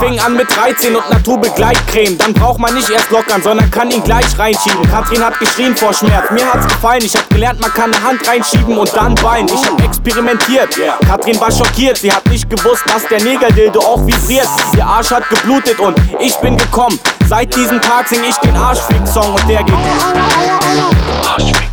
Fing an mit 13 und Naturbegleitcreme. Dann braucht man nicht erst lockern, sondern kann ihn gleich reinschieben. Katrin hat geschrien vor Schmerz, mir hat's gefallen. Ich hab gelernt, man kann eine Hand reinschieben und dann Bein. Ich hab experimentiert, Katrin war schockiert. Sie hat nicht gewusst, dass der Negerdildo auch vibriert. Ihr Arsch hat geblutet und ich bin gekommen. Seit diesem Tag sing ich den Arschfick-Song und der geht Arschfick.